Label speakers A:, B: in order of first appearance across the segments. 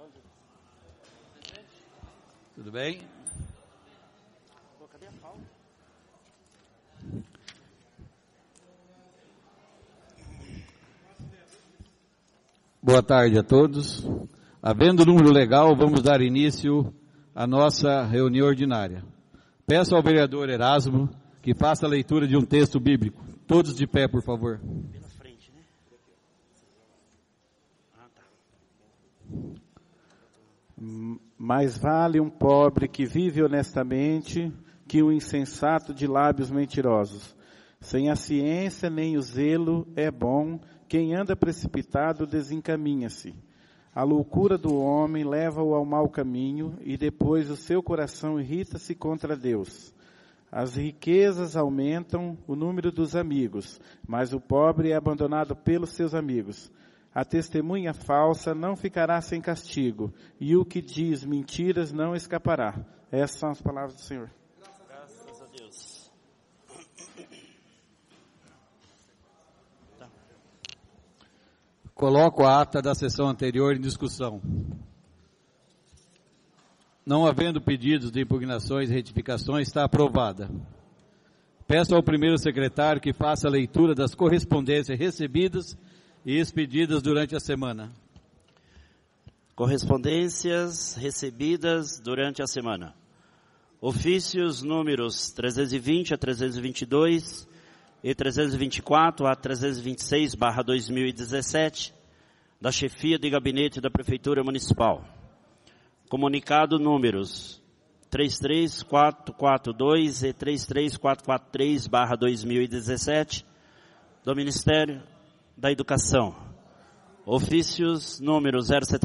A: Tudo bem? Boa tarde a todos. Havendo número legal, vamos dar início à nossa reunião ordinária. Peço ao vereador Erasmo que faça a leitura de um texto bíblico. Todos de pé, por favor.
B: Pela frente, né?
C: Mais vale um pobre que vive honestamente que um insensato de lábios mentirosos. Sem a ciência nem o zelo é bom, quem anda precipitado desencaminha-se. A loucura do homem leva-o ao mau caminho e depois o seu coração irrita-se contra Deus. As riquezas aumentam o número dos amigos, mas o pobre é abandonado pelos seus amigos. A testemunha falsa não ficará sem castigo, e o que diz mentiras não escapará. Essas são as palavras do Senhor.
B: Graças a Deus.
A: Coloco a ata da sessão anterior em discussão. Não havendo pedidos de impugnações e retificações, está aprovada. Peço ao primeiro secretário que faça a leitura das correspondências recebidas e expedidas durante a semana.
B: Correspondências recebidas durante a semana. Ofícios números 320 a 322 e 324 a 326/2017 da chefia de gabinete da Prefeitura Municipal. Comunicado números 33442 e 33443/2017 do Ministério da Educação. Ofícios número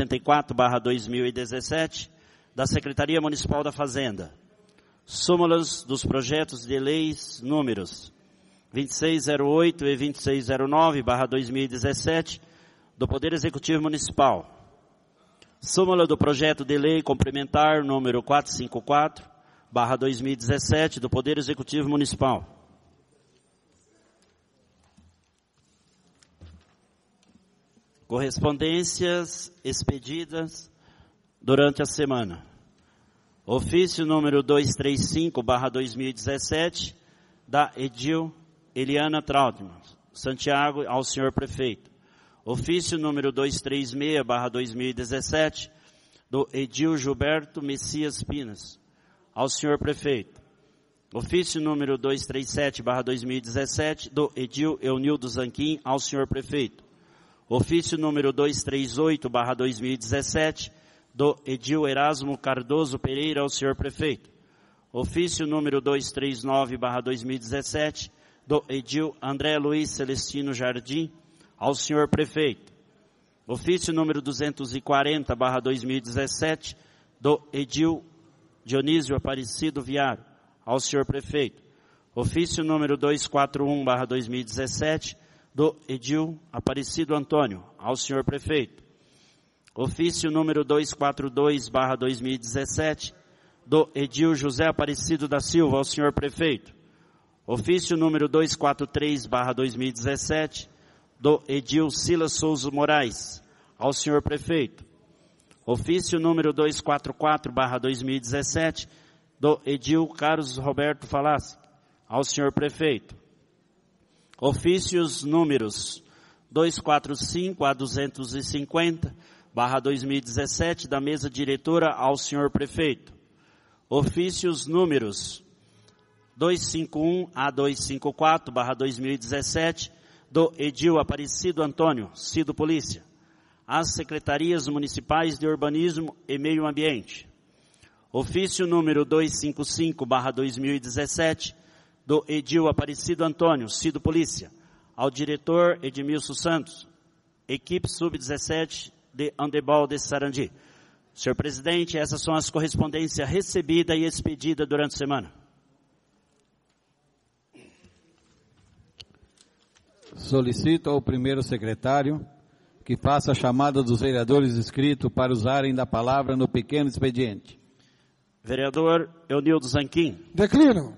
B: 074/2017 da Secretaria Municipal da Fazenda. Súmulas dos projetos de leis números 2608 e 2609/2017 do Poder Executivo Municipal. Súmula do projeto de lei complementar número 454/2017 do Poder Executivo Municipal. Correspondências expedidas durante a semana. Ofício número 235/2017 da Edil Eliana Trautmann, Santiago, ao senhor prefeito. Ofício número 236/2017 do Edil Gilberto Messias Pinas, ao senhor prefeito. Ofício número 237/2017 do Edil Eunildo Zanquim, ao senhor prefeito. Ofício número 238/2017 do Edil Erasmo Cardoso Pereira, ao senhor prefeito. Ofício número 239/2017 do Edil André Luiz Celestino Jardim, ao senhor prefeito. Ofício número 240/2017 do Edil Dionísio Aparecido Viário, ao senhor prefeito. Ofício número 241/2017 do Edil Aparecido Antônio, ao senhor prefeito. Ofício número 242/2017 do Edil José Aparecido da Silva, ao senhor prefeito. Ofício número 243/2017 do Edil Silas Souza Moraes, ao senhor prefeito. Ofício número 244/2017 do Edil Carlos Roberto Falaschi, ao senhor prefeito. Ofícios números 245 a 250/2017 da mesa diretora, ao senhor prefeito. Ofícios números 251 a 254/2017 do Edil Aparecido Antônio, Cido Polícia, às secretarias municipais de urbanismo e meio ambiente. Ofício número 255/2017 do Edil Aparecido Antônio, Cido Polícia, ao diretor Edmilson Santos, equipe sub-17 de handebol de Sarandi. Senhor presidente, essas são as correspondências recebidas e expedidas durante a semana.
A: Solicito ao primeiro secretário que faça a chamada dos vereadores inscritos para usarem da palavra no pequeno expediente.
B: Vereador Eunildo Zanquim.
D: Declino.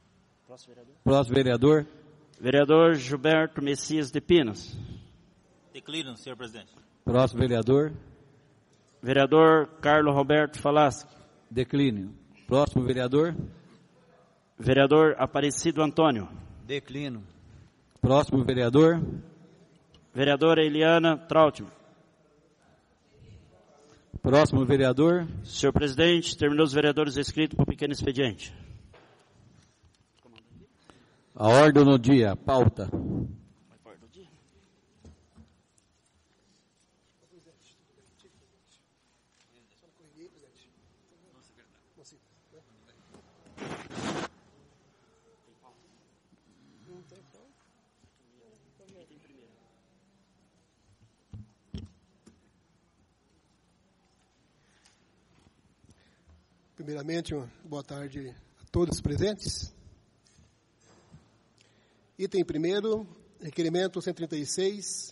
A: Próximo vereador.
B: Vereador Gilberto Messias de Pinas.
D: Declino, senhor presidente.
A: Próximo vereador.
B: Vereador Carlos Roberto Falaschi.
A: Declínio. Próximo vereador.
B: Vereador Aparecido Antônio.
D: Declino.
A: Próximo vereador.
B: Vereadora Eliana Trautmann.
A: Próximo vereador.
B: Senhor presidente, terminou os vereadores inscritos para o pequeno expediente.
A: A ordem no dia. Pauta.
E: Primeiramente, boa tarde a todos os presentes. Item primeiro, requerimento 136,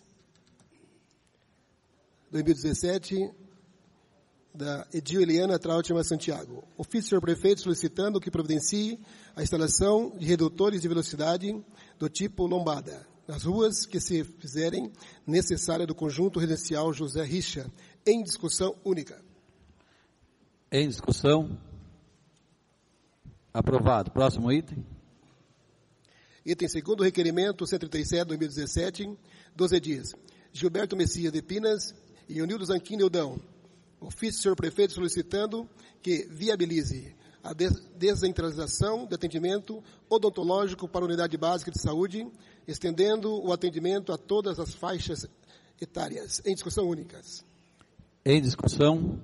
E: 2017, da Edil Eliana Trautmann Santiago. Ofício do senhor prefeito solicitando que providencie a instalação de redutores de velocidade do tipo lombada nas ruas que se fizerem necessária do conjunto residencial José Richa, em discussão única.
A: Em discussão. Aprovado. Próximo item.
E: Item segundo, requerimento 137, 2017, dos edis Gilberto Messias de Pinas e Eunildo Zanquim Neudão. Ofício do senhor prefeito solicitando que viabilize a descentralização de atendimento odontológico para a unidade básica de saúde, estendendo o atendimento a todas as faixas etárias. Em discussão única.
A: Em discussão.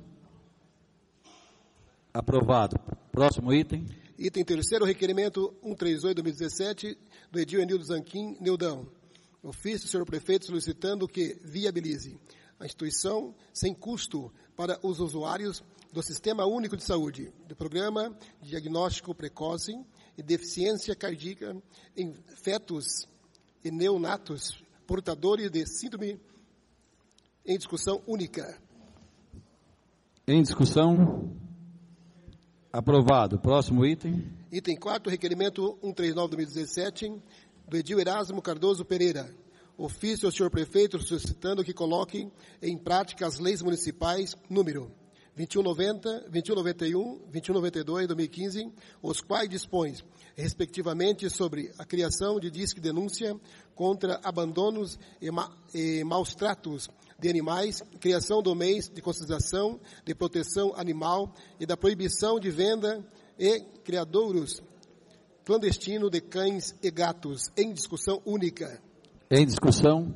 A: Aprovado. Próximo item.
E: Item terceiro, requerimento 138, 2017, do edil Eunildo Zanquim Neudão. Ofício do senhor prefeito solicitando que viabilize a instituição sem custo para os usuários do Sistema Único de Saúde, do Programa de Diagnóstico Precoce e Deficiência Cardíaca em fetos e neonatos portadores de síndrome, em discussão única.
A: Em discussão. Aprovado. Próximo item.
E: Item 4, requerimento 139, 2017, do edil Erasmo Cardoso Pereira. Ofício ao senhor prefeito solicitando que coloque em prática as leis municipais número 2190, 2191, 2192, 2015, os quais dispõem, respectivamente, sobre a criação de disque denúncia contra abandonos e maus tratos de animais, criação do mês de conscientização de proteção animal e da proibição de venda e criadouros clandestino de cães e gatos, em discussão única.
A: Em discussão.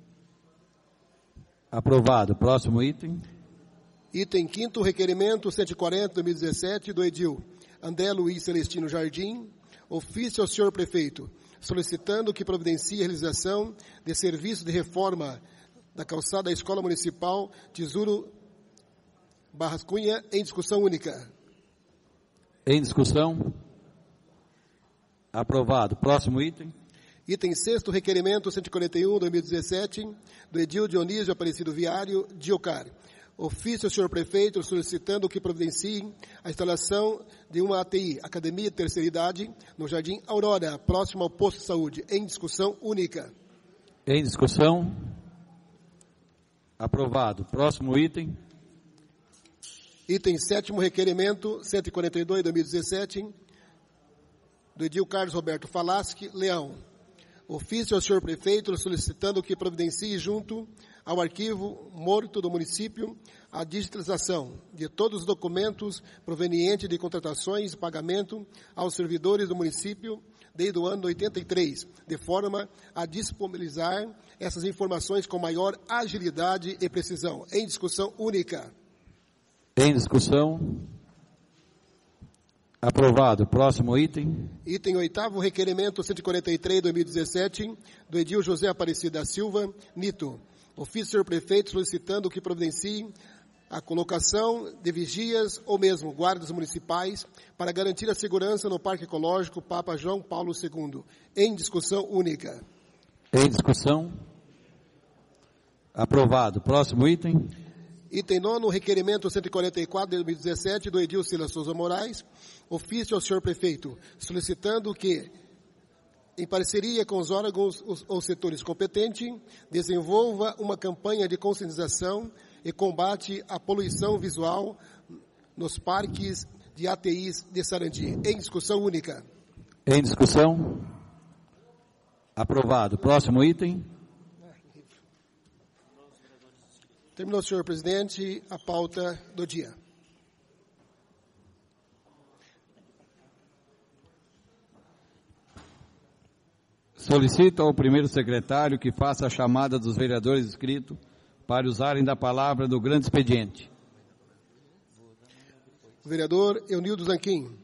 A: Aprovado. Próximo item.
E: Item 5º, requerimento 140, 2017, do edil André Luiz Celestino Jardim. Ofício ao senhor prefeito, solicitando que providencie a realização de serviço de reforma da calçada da Escola Municipal Tesouro Barras Cunha, em discussão única.
A: Em discussão. Aprovado. Próximo item.
E: Item 6º, requerimento 141, 2017, do edil Dionísio Aparecido Viário, Diocar. Ofício ao senhor prefeito solicitando que providencie a instalação de uma ATI, Academia de Terceira Idade, no Jardim Aurora, próximo ao posto de saúde, em discussão única.
A: Em discussão. Aprovado. Próximo item.
E: Item 7º, requerimento 142, 2017, do edil Carlos Roberto Falaschi Leão. Ofício ao senhor prefeito solicitando que providencie junto ao arquivo morto do município a digitalização de todos os documentos provenientes de contratações e pagamento aos servidores do município desde o ano 83, de forma a disponibilizar essas informações com maior agilidade e precisão. Em discussão única.
A: Em discussão. Aprovado. Próximo item.
E: Item 8º, requerimento 143, 2017, do edil José Aparecido da Silva, Nito. Ofício do senhor prefeito solicitando que providencie a colocação de vigias ou mesmo guardas municipais para garantir a segurança no Parque Ecológico Papa João Paulo II. Em discussão única.
A: Em discussão. Aprovado. Próximo item.
E: Item 9º, requerimento 144 de 2017 do edil Silas Souza Moraes. Ofício ao senhor prefeito solicitando que em parceria com os órgãos ou setores competentes, desenvolva uma campanha de conscientização e combate à poluição visual nos parques de ATIs de Sarandi. Em discussão única.
A: Em discussão. Aprovado. Próximo item.
E: Terminou, senhor presidente, a pauta do dia.
A: Solicito ao primeiro secretário que faça a chamada dos vereadores inscritos para usarem da palavra do grande expediente.
E: Vereador Eunildo Zanquim.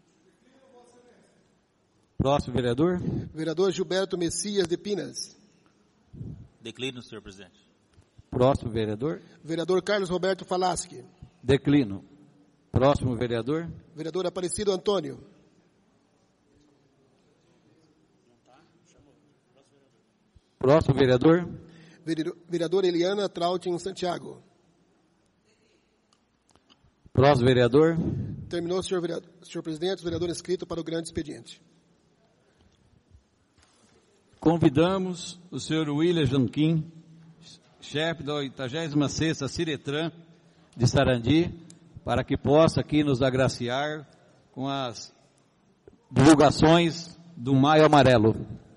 A: Próximo vereador.
E: Vereador Gilberto Messias de Pinas.
D: Declino, senhor presidente.
A: Próximo vereador.
E: Vereador Carlos Roberto Falaschi.
A: Declino. Próximo vereador.
E: Vereador Aparecido Antônio.
A: Próximo vereador.
E: Vereador Eliana Trautin Santiago.
A: Próximo vereador.
E: Terminou, senhor presidente, o vereador inscrito para o grande expediente.
A: Convidamos o senhor William Janquim, chefe da 86ª Ciretran de Sarandi, para que possa aqui nos agraciar com as divulgações do Maio Amarelo.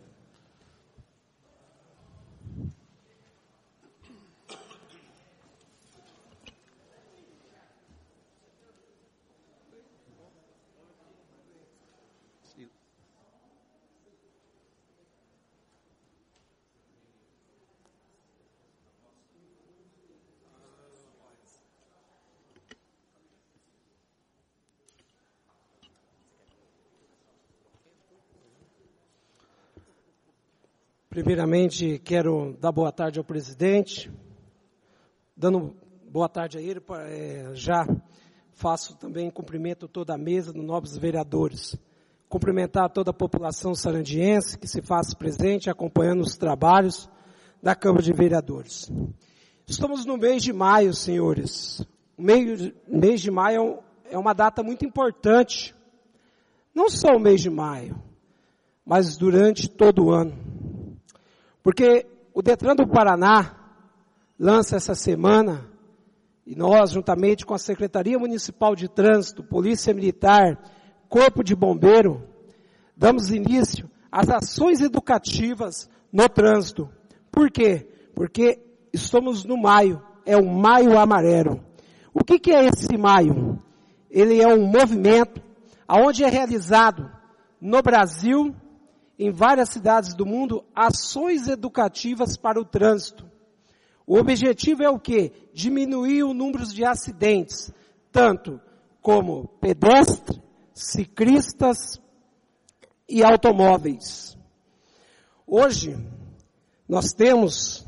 F: Primeiramente, quero dar boa tarde ao presidente. Dando boa tarde a ele, já faço também cumprimento toda a mesa dos nobres vereadores. Cumprimentar toda a população sarandiense que se faz presente, acompanhando os trabalhos da Câmara de Vereadores. Estamos no mês de maio, senhores. O mês de maio é uma data muito importante. Não só o mês de maio, mas durante todo o ano. Porque o Detran do Paraná lança essa semana, e nós, juntamente com a Secretaria Municipal de Trânsito, Polícia Militar, Corpo de Bombeiro, damos início às ações educativas no trânsito. Por quê? Porque estamos no maio, é o Maio Amarelo. O que é esse maio? Ele é um movimento onde é realizado no Brasil, em várias cidades do mundo, ações educativas para o trânsito. O objetivo é o quê? Diminuir o número de acidentes, tanto como pedestres, ciclistas e automóveis. Hoje, nós temos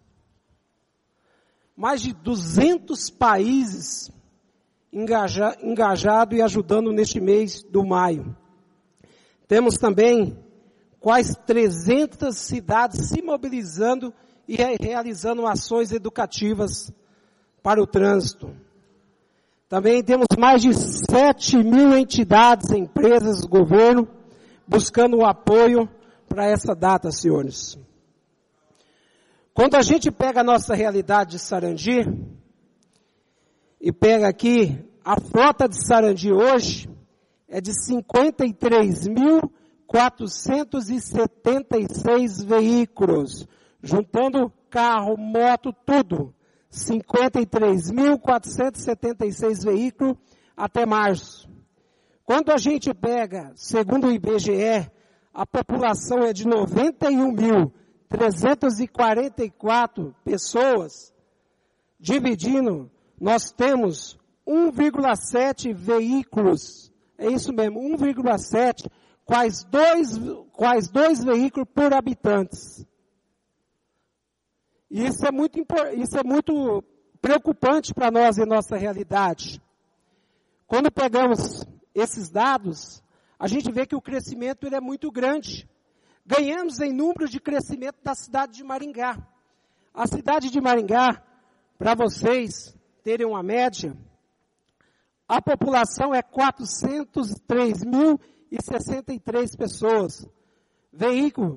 F: mais de 200 países engajados e ajudando neste mês do maio. Temos também quase 300 cidades se mobilizando e realizando ações educativas para o trânsito. Também temos mais de 7.000 entidades, empresas, governo, buscando o apoio para essa data, senhores. Quando a gente pega a nossa realidade de Sarandi, e pega aqui, a frota de Sarandi hoje é de 53.476 veículos, juntando carro, moto, tudo. 53.476 veículos até março. Quando a gente pega, segundo o IBGE, a população é de 91.344 pessoas, dividindo, nós temos 1,7 veículos, é isso mesmo, 1,7, quais dois veículos por habitantes. E isso é muito preocupante para nós em nossa realidade. Quando pegamos esses dados, a gente vê que o crescimento ele é muito grande. Ganhamos em número de crescimento da cidade de Maringá. A cidade de Maringá, para vocês terem uma média, a população é 403.063 pessoas. veículo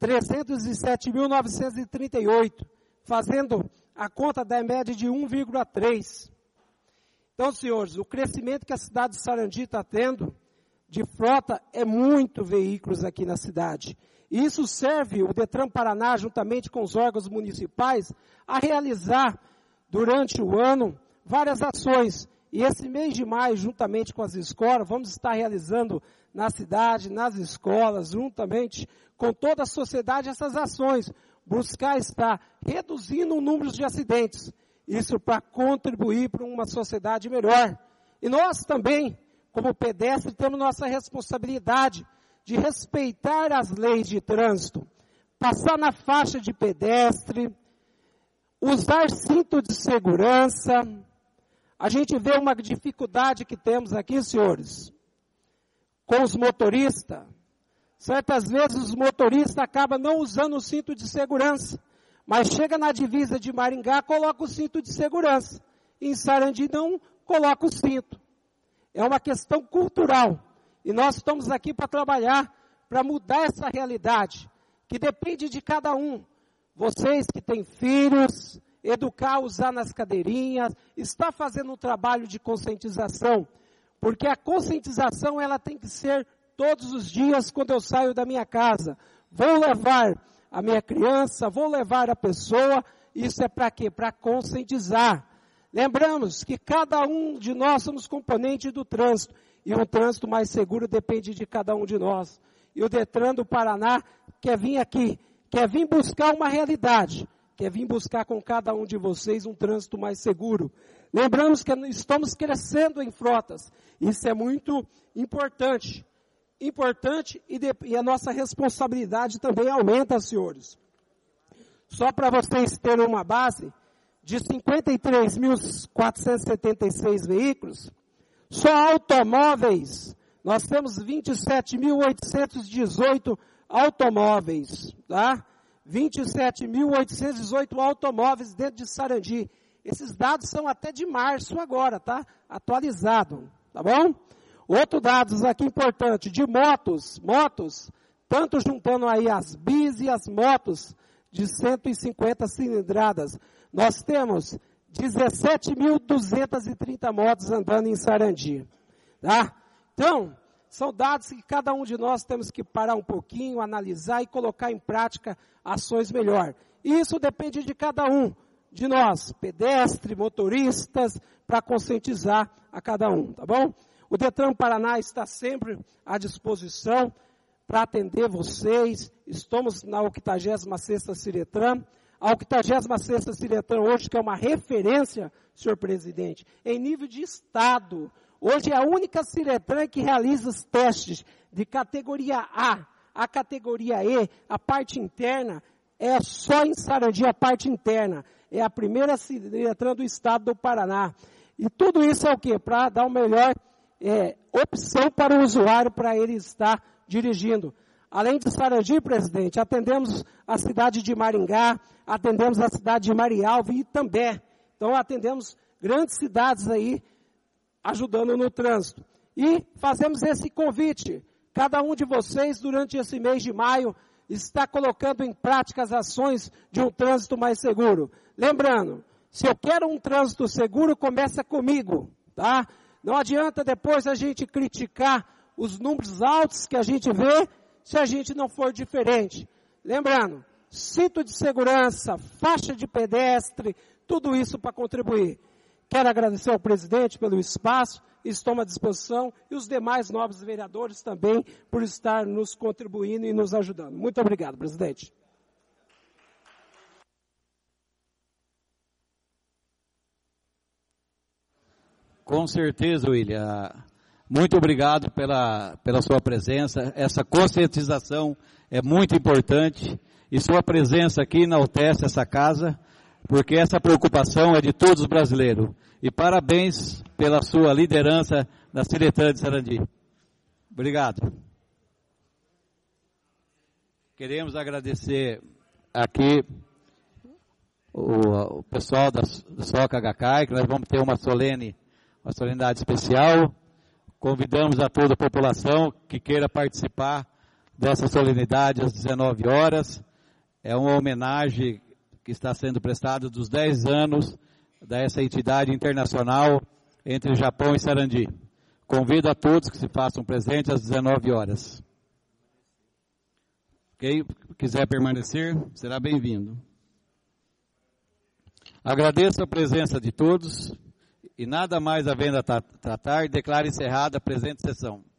F: 307.938, fazendo a conta da média de 1,3. Então, senhores, o crescimento que a cidade de Sarandi está tendo de frota é muito veículos aqui na cidade. E isso serve o Detran Paraná, juntamente com os órgãos municipais, a realizar durante o ano várias ações. E esse mês de maio, juntamente com as escolas, vamos estar realizando na cidade, nas escolas, juntamente com toda a sociedade, essas ações. Buscar estar reduzindo o número de acidentes. Isso para contribuir para uma sociedade melhor. E nós também, como pedestre, temos nossa responsabilidade de respeitar as leis de trânsito, passar na faixa de pedestre, usar cinto de segurança. A gente vê uma dificuldade que temos aqui, senhores, com os motoristas. Certas vezes os motoristas acabam não usando o cinto de segurança, mas chega na divisa de Maringá, coloca o cinto de segurança. Em Sarandi não coloca o cinto. É uma questão cultural. E nós estamos aqui para trabalhar, para mudar essa realidade, que depende de cada um. Vocês que têm filhos, educar, usar nas cadeirinhas, está fazendo um trabalho de conscientização, porque a conscientização ela tem que ser todos os dias quando eu saio da minha casa. Vou levar a minha criança, vou levar a pessoa, isso é para quê? Para conscientizar. Lembramos que cada um de nós somos componente do trânsito, e um trânsito mais seguro depende de cada um de nós. E o Detran do Paraná quer vir aqui, quer vir buscar uma realidade, quer vir buscar com cada um de vocês um trânsito mais seguro. Lembramos que estamos crescendo em frotas, isso é muito importante. E a nossa responsabilidade também aumenta, senhores. Só para vocês terem uma base, de 53.476 veículos, só automóveis, nós temos 27.818 automóveis, tá? 27.818 automóveis dentro de Sarandi. Esses dados são até de março agora, tá? Atualizado, tá bom? Outro dados aqui importante, de motos, tanto juntando aí as bis e as motos de 150 cilindradas. Nós temos 17.230 motos andando em Sarandi, tá? Então, são dados que cada um de nós temos que parar um pouquinho, analisar e colocar em prática ações melhor. E isso depende de cada um de nós, pedestres, motoristas, para conscientizar a cada um, tá bom? O Detran Paraná está sempre à disposição para atender vocês. Estamos na 86ª Ciretran. A 86ª Ciretran hoje, que é uma referência, senhor presidente, em nível de estado. Hoje é a única Ciretran que realiza os testes de categoria A, a categoria E, a parte interna, é só em Sarandi a parte interna. É a primeira Ciretran do estado do Paraná. E tudo isso é o quê? Para dar o melhor opção para o usuário, para ele estar dirigindo. Além de Sarandi, presidente, atendemos a cidade de Maringá, atendemos a cidade de Marialva e Itambé. Então, atendemos grandes cidades aí, ajudando no trânsito. E fazemos esse convite. Cada um de vocês, durante esse mês de maio, está colocando em prática as ações de um trânsito mais seguro. Lembrando, se eu quero um trânsito seguro, começa comigo, tá? Não adianta depois a gente criticar os números altos que a gente vê, se a gente não for diferente. Lembrando, cinto de segurança, faixa de pedestre, tudo isso para contribuir. Quero agradecer ao presidente pelo espaço, estou à disposição, e os demais nobres vereadores também por estar nos contribuindo e nos ajudando. Muito obrigado, presidente.
A: Com certeza, William. Muito obrigado pela sua presença. Essa conscientização é muito importante. E sua presença aqui enaltece essa casa, porque essa preocupação é de todos os brasileiros. E parabéns pela sua liderança na Ciretran de Sarandi. Obrigado. Queremos agradecer aqui o pessoal da Soca Gacai, que nós vamos ter uma solenidade especial. Convidamos a toda a população que queira participar dessa solenidade às 19 horas. É uma homenagem que está sendo prestada dos 10 anos dessa entidade internacional entre Japão e Sarandi. Convido a todos que se façam presentes às 19 horas. Quem quiser permanecer, será bem-vindo. Agradeço a presença de todos e nada mais havendo a tratar, declaro encerrada a presente sessão.